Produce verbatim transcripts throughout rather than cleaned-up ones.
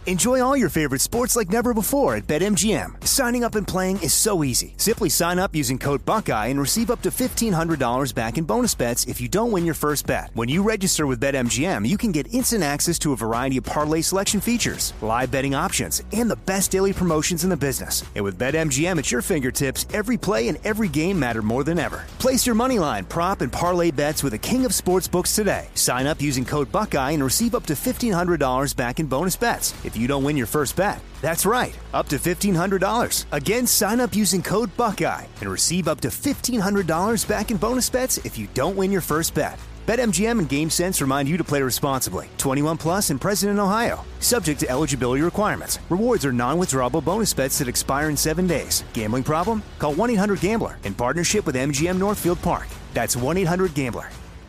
Enjoy all your favorite sports like never before at BetMGM. Signing up and playing is so easy. Simply sign up using code Buckeye and receive up to fifteen hundred dollars back in bonus bets if you don't win your first bet. When you register with BetMGM, you can get instant access to a variety of parlay selection features, live betting options, and the best daily promotions in the business. And with BetMGM at your fingertips, every play and every game matter more than ever. Place your moneyline, prop, and parlay bets with the king of sportsbooks today. Sign up using code Buckeye and receive up to fifteen hundred dollars back in bonus bets if you don't win your first bet. That's right, up to fifteen hundred dollars. Again, sign up using code Buckeye and receive up to fifteen hundred dollars back in bonus bets if you don't win your first bet. BetMGM and GameSense remind you to play responsibly. twenty-one plus and present in Ohio. Subject to eligibility requirements. Rewards are non-withdrawable bonus bets that expire in seven days. Gambling problem? Call one eight hundred gambler in partnership with M G M Northfield Park. That's one eight hundred gambler.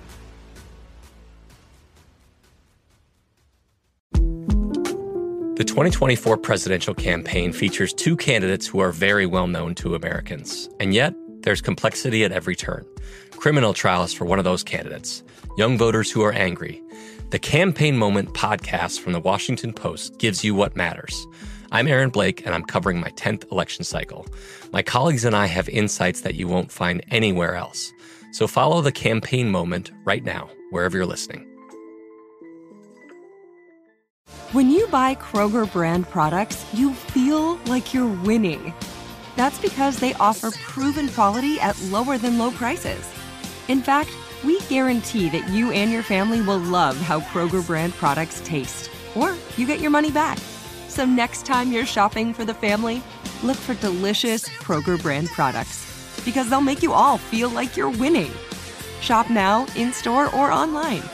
The twenty twenty-four presidential campaign features two candidates who are very well known to Americans. And yet, there's complexity at every turn. Criminal trials for one of those candidates. Young voters who are angry. The Campaign Moment podcast from the Washington Post gives you what matters. I'm Aaron Blake, and I'm covering my tenth election cycle. My colleagues and I have insights that you won't find anywhere else. So follow The Campaign Moment right now, wherever you're listening. When you buy Kroger brand products, you feel like you're winning. That's because they offer proven quality at lower than low prices. In fact, we guarantee that you and your family will love how Kroger brand products taste, or you get your money back. So next time you're shopping for the family, look for delicious Kroger brand products, because they'll make you all feel like you're winning. Shop now, in-store, or online.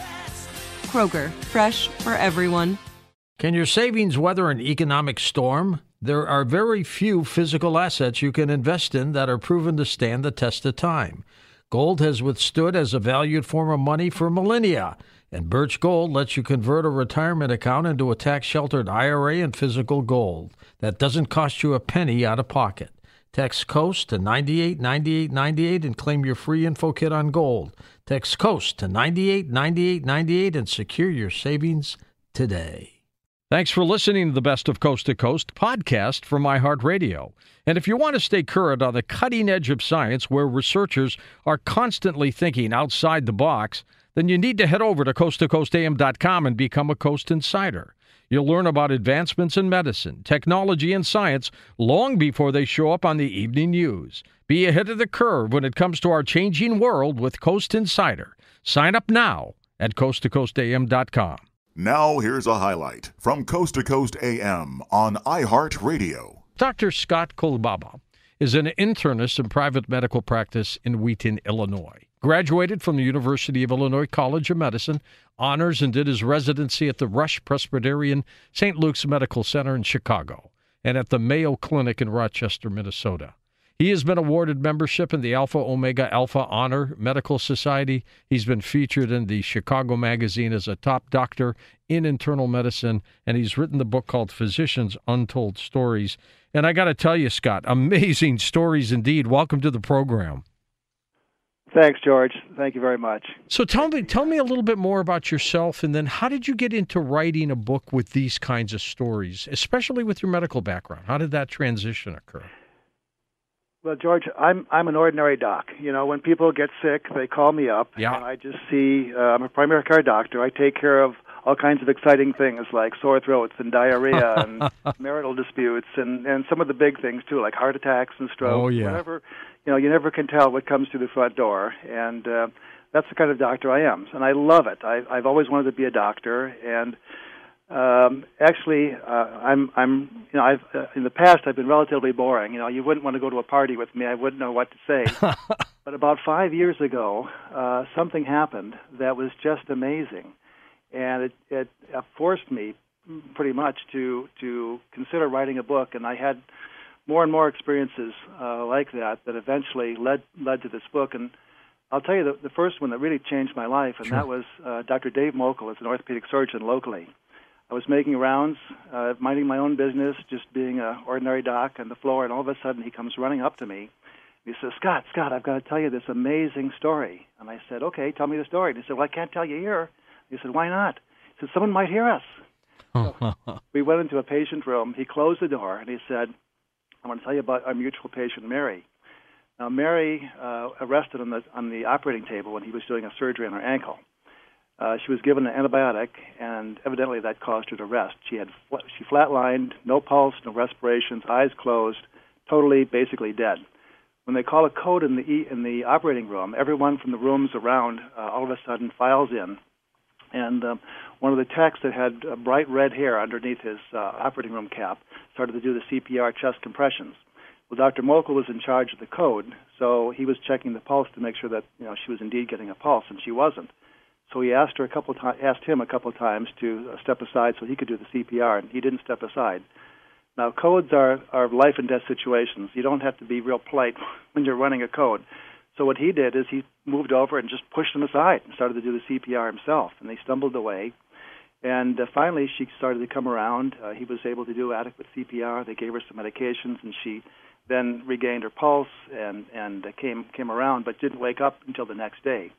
Kroger, fresh for everyone. Can your savings weather an economic storm? There are very few physical assets you can invest in that are proven to stand the test of time. Gold has withstood as a valued form of money for millennia, and Birch Gold lets you convert a retirement account into a tax-sheltered I R A and physical gold that doesn't cost you a penny out of pocket. Text COAST to nine eight nine eight nine eight and claim your free info kit on gold. Text COAST to nine eight nine eight nine eight and secure your savings today. Thanks for listening to the Best of Coast to Coast podcast from iHeartRadio. And if you want to stay current on the cutting edge of science where researchers are constantly thinking outside the box, then you need to head over to coast to coast a m dot com and become a Coast Insider. You'll learn about advancements in medicine, technology, and science long before they show up on the evening news. Be ahead of the curve when it comes to our changing world with Coast Insider. Sign up now at coast to coast a m dot com. Now here's a highlight from Coast to Coast A M on iHeartRadio. Doctor Scott Kolbaba is an internist in private medical practice in Wheaton, Illinois. Graduated from the University of Illinois College of Medicine, honors and did his residency at the Rush Presbyterian Saint Luke's Medical Center in Chicago and at the Mayo Clinic in Rochester, Minnesota. He has been awarded membership in the Alpha Omega Alpha Honor Medical Society. He's been featured in the Chicago Magazine as a top doctor in internal medicine, and he's written the book called Physicians' Untold Stories. And I got to tell you, Scott, amazing stories indeed. Welcome to the program. Thanks, George. Thank you very much. So tell me, tell me a little bit more about yourself, and then how did you get into writing a book with these kinds of stories, especially with your medical background? How did that transition occur? Well, George, I'm I'm an ordinary doc. You know, when people get sick, they call me up, yeah. and I just see. Uh, I'm a primary care doctor. I take care of all kinds of exciting things like sore throats and diarrhea and marital disputes and, and some of the big things too, like heart attacks and strokes. Oh yeah. Whatever. You know, you never can tell what comes through the front door, and uh, that's the kind of doctor I am, and I love it. I, I've always wanted to be a doctor, and um, actually, uh, I'm, I'm, you know, I've uh, in the past I've been relatively boring. You know, you wouldn't want to go to a party with me; I wouldn't know what to say. But about five years ago, uh, something happened that was just amazing, and it, it uh, forced me pretty much to to consider writing a book, and I had more and more experiences uh, like that that eventually led led to this book. And I'll tell you the, the first one that really changed my life, and sure. that was uh, Doctor Dave Mokel, as an orthopedic surgeon locally. I was making rounds, uh, minding my own business, just being an ordinary doc on the floor, and all of a sudden he comes running up to me. He says, Scott, Scott, I've got to tell you this amazing story. And I said, okay, tell me the story. And he said, well, I can't tell you here. He said, why not? He said, someone might hear us. So we went into a patient room. He closed the door, and he said, I want to tell you about our mutual patient, Mary. Now, Mary uh, arrested on the, on the operating table when he was doing a surgery on her ankle. Uh, she was given an antibiotic, and evidently that caused her to rest. She had fl- she flatlined, no pulse, no respirations, eyes closed, totally, basically dead. When they call a code in the e- in the operating room, everyone from the rooms around uh, all of a sudden files in, and um, one of the techs that had uh, bright red hair underneath his uh, operating room cap started to do the C P R chest compressions. Well, Doctor Mokel was in charge of the code, so he was checking the pulse to make sure that you know she was indeed getting a pulse, and she wasn't. So he asked her a couple ti- asked him a couple of times to uh, step aside so he could do the C P R, and he didn't step aside. Now, codes are, are life and death situations. You don't have to be real polite when you're running a code. So what he did is he moved over and just pushed him aside and started to do the C P R himself, and they stumbled away. And uh, finally, she started to come around. Uh, he was able to do adequate C P R. They gave her some medications, and she then regained her pulse and, and uh, came, came around, but didn't wake up until the next day.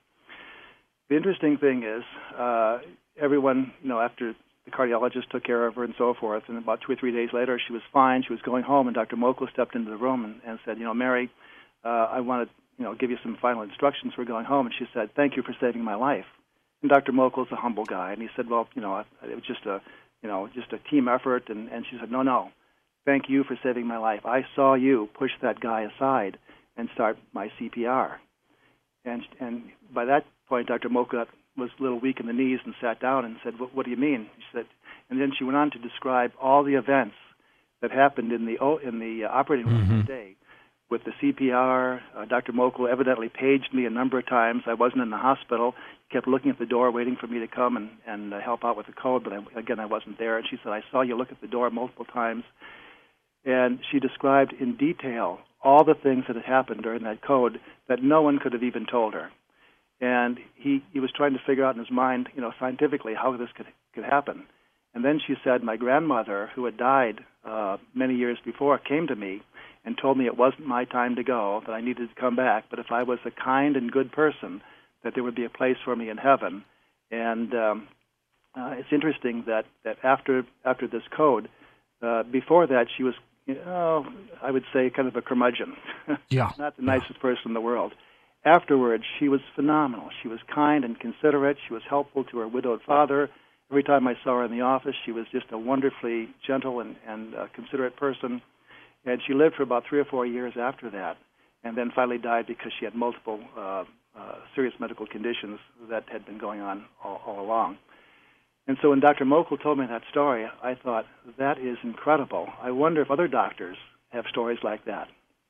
The interesting thing is uh, everyone, you know, after the cardiologist took care of her and so forth, and about two or three days later, she was fine. She was going home, and Doctor Mokel stepped into the room and, and said, you know, Mary, uh, I want to, you know, give you some final instructions. We're going home. And she said, thank you for saving my life. And Doctor Mokel's a humble guy, and he said, well, you know, it was just a, you know, just a team effort. And, and she said, no, no, thank you for saving my life. I saw you push that guy aside and start my C P R. And and by that point, Doctor Mokel was a little weak in the knees and sat down and said, what, what do you mean? She said, and then she went on to describe all the events that happened in the in the uh, operating room Mm-hmm. that day with the C P R. Uh, Doctor Mokel evidently paged me a number of times. I wasn't in the hospital. He kept looking at the door, waiting for me to come and, and uh, help out with the code, but I, again, I wasn't there. And she said, I saw you look at the door multiple times. And she described in detail all the things that had happened during that code that no one could have even told her. And he, he was trying to figure out in his mind, you know, scientifically how this could could happen. And then she said, my grandmother, who had died uh, many years before, came to me and told me it wasn't my time to go, that I needed to come back, but if I was a kind and good person, that there would be a place for me in heaven. And um, uh, it's interesting that, that after after this code, uh, before that she was, you know, I would say kind of a curmudgeon. Yeah. Not the nicest yeah. person in the world. Afterwards, she was phenomenal. She was kind and considerate. She was helpful to her widowed father. Every time I saw her in the office, she was just a wonderfully gentle and, and uh, considerate person. And she lived for about three or four years after that, and then finally died because she had multiple uh, uh, serious medical conditions that had been going on all, all along. And so when Doctor Mokel told me that story, I thought, that is incredible. I wonder if other doctors have stories like that.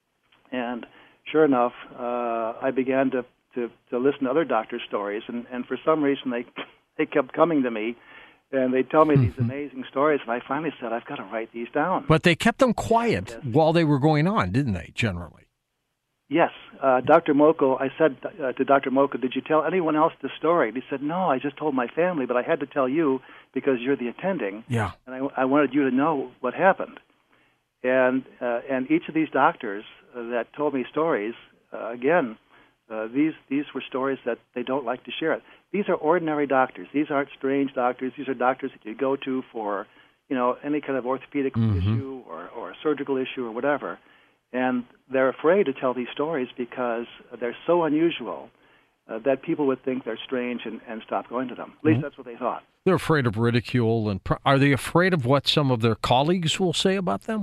And sure enough, uh, I began to, to, to listen to other doctors' stories, and, and for some reason they they kept coming to me, and they'd tell me mm-hmm. these amazing stories, and I finally said, I've got to write these down. But they kept them quiet yes. while they were going on, didn't they, generally? Yes. Uh, Doctor Mokel, I said uh, to Doctor Mokel, did you tell anyone else the story? And he said, no, I just told my family, but I had to tell you because you're the attending, yeah. and I, I wanted you to know what happened. And uh, and each of these doctors uh, that told me stories, uh, again, uh, these these were stories that they don't like to share. These are ordinary doctors. These aren't strange doctors. These are doctors that you go to for, you know, any kind of orthopedic mm-hmm. issue or, or a surgical issue or whatever. And they're afraid to tell these stories because they're so unusual uh, that people would think they're strange and, and stop going to them. At least mm-hmm. that's what they thought. They're afraid of ridicule. And pro- are they afraid of what some of their colleagues will say about them?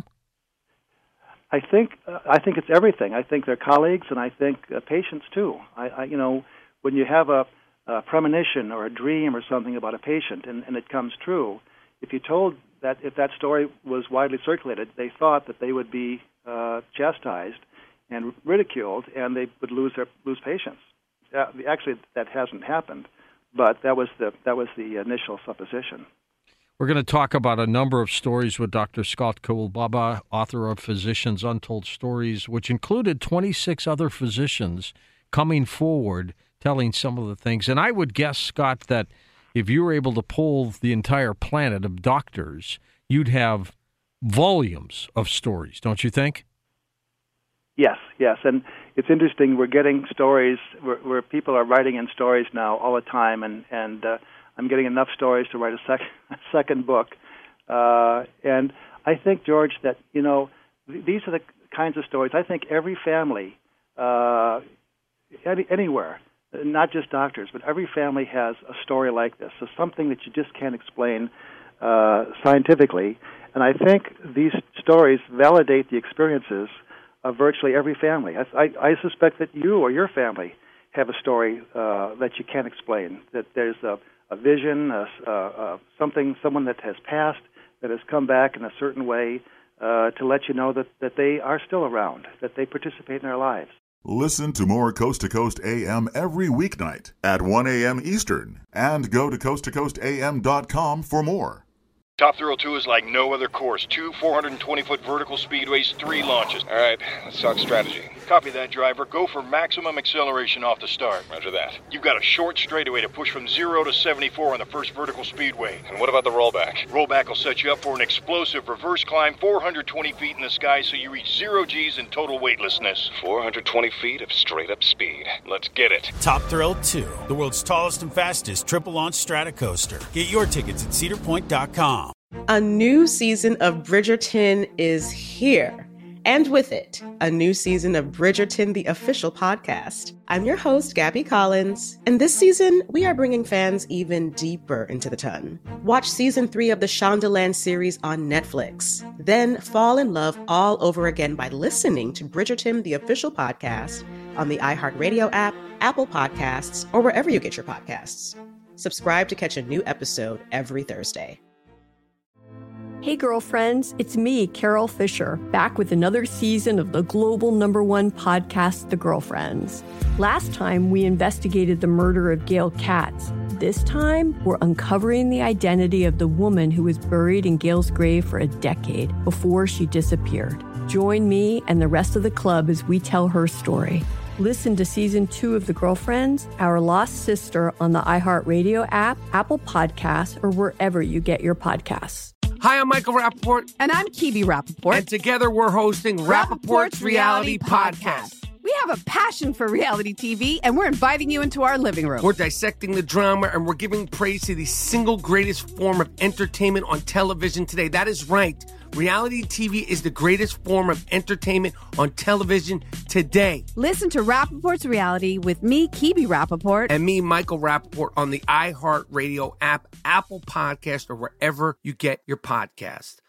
I think uh, I think it's everything. I think their colleagues, and I think uh, patients too. I, I, you know, when you have a, a premonition or a dream or something about a patient, and, and it comes true, if you told that if that story was widely circulated, they thought that they would be uh, chastised and ridiculed, and they would lose their lose patients. Uh, actually, that hasn't happened, but that was the that was the initial supposition. We're going to talk about a number of stories with Doctor Scott Kowalbaba, author of Physicians' Untold Stories, which included twenty-six other physicians coming forward telling some of the things. And I would guess, Scott, that if you were able to poll the entire planet of doctors, you'd have volumes of stories, don't you think? Yes, yes. And it's interesting. We're getting stories where, where people are writing in stories now all the time, and, and uh, I'm getting enough stories to write a, sec- a second book. Uh, and I think, George, that, you know, th- these are the kinds of stories I think every family, uh, any, anywhere, not just doctors, but every family has a story like this. So something that you just can't explain uh, scientifically. And I think these stories validate the experiences of virtually every family. I, I, I suspect that you or your family have a story uh, that you can't explain, that there's a, a vision, a, a, something, someone that has passed, that has come back in a certain way uh, to let you know that, that they are still around, that they participate in our lives. Listen to more Coast to Coast A M every weeknight at one a.m. Eastern, and go to coast to coast a m dot com for more. Top Thrill two is like no other course. Two four hundred twenty foot vertical speedways, three launches. All right, let's talk strategy. Copy that, driver. Go for maximum acceleration off the start. Roger that. You've got a short straightaway to push from zero to seventy-four on the first vertical speedway. And what about the rollback? Rollback will set you up for an explosive reverse climb four hundred twenty feet in the sky so you reach zero G's in total weightlessness. four hundred twenty feet of straight-up speed. Let's get it. Top Thrill two, the world's tallest and fastest triple-launch stratocoaster. Get your tickets at cedar point dot com. A new season of Bridgerton is here. And with it, a new season of Bridgerton, the official podcast. I'm your host, Gabby Collins, and this season, we are bringing fans even deeper into the ton. Watch season three of the Shondaland series on Netflix. Then fall in love all over again by listening to Bridgerton, the official podcast, on the iHeartRadio app, Apple Podcasts, or wherever you get your podcasts. Subscribe to catch a new episode every Thursday. Hey girlfriends, it's me, Carol Fisher, back with another season of the global number one podcast, The Girlfriends. Last time, we investigated the murder of Gail Katz. This time, we're uncovering the identity of the woman who was buried in Gail's grave for a decade before she disappeared. Join me and the rest of the club as we tell her story. Listen to season two of The Girlfriends, Our Lost Sister on the iHeartRadio app, Apple Podcasts, or wherever you get your podcasts. Hi, I'm Michael Rappaport. And I'm Kibi Rappaport. And together we're hosting Rappaport's Reality Podcast. We have a passion for reality T V, and we're inviting you into our living room. We're dissecting the drama, and we're giving praise to the single greatest form of entertainment on television today. That is right. Reality T V is the greatest form of entertainment on television today. Listen to Rappaport's Reality with me, Kibi Rappaport. And me, Michael Rappaport, on the iHeartRadio app, Apple Podcast, or wherever you get your podcast.